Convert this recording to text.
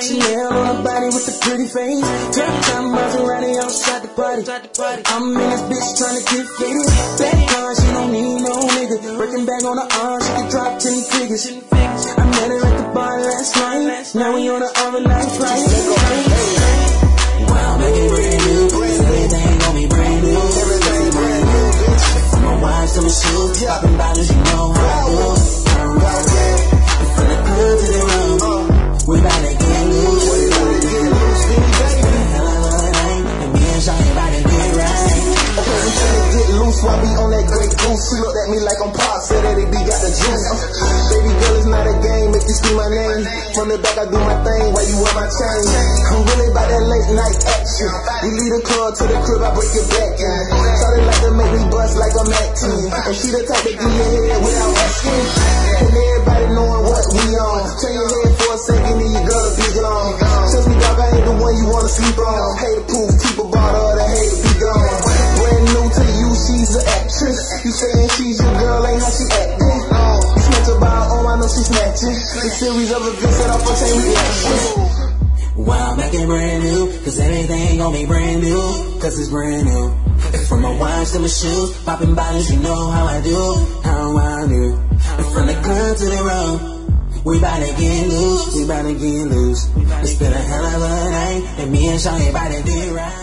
Chanel on her body with the pretty face. Turn time Maserati outside the party. I'm in this bitch trying to get faded. Back car, she don't need no nigga. Breaking back on her arm, she can drop 10 figures. I met her at the bar last night. Now we on the overnight flight. Wow, make it brand new. Everything gon' be brand new. Everything brand new, bitch. From my watch to my shoes, popping bottles, you know how I do. From the club to the room, we bout to get loose. We bout to get loose, baby. Hell of a night, and me and Shawty bout to get right. Okay, we tryna get loose while we on that great goose. She looked at me like I'm pop, said that it be got the juice. Baby girl, it's not a game if you see my name. From the back I do my thing while you wear my chain. I'm really about that late night action. We lead the club to the crib, I break your back. Shawty like to make me bust like I'm acting. And she the type to give your head without asking. And everybody knowing what we on. Turn your head for a second and your girl be gone. Trust me dog, I ain't the one you wanna sleep on. Hate the proof, keep a bottle of the hate be gone. Brand new to you, she's an actress. You saying she's your girl, ain't how she acting. You snatch her by her arm, I know she snatching. The series of events set off a chain reaction. Wow, make it brand new, cause everything gon' be brand new, cause it's brand new. From my watch to my shoes, popping bottles, you know how I do, how I do. From the club to the road, we bout to get loose, we bout to get loose. It's been a hell of a night, and me and Shawty bout to get right.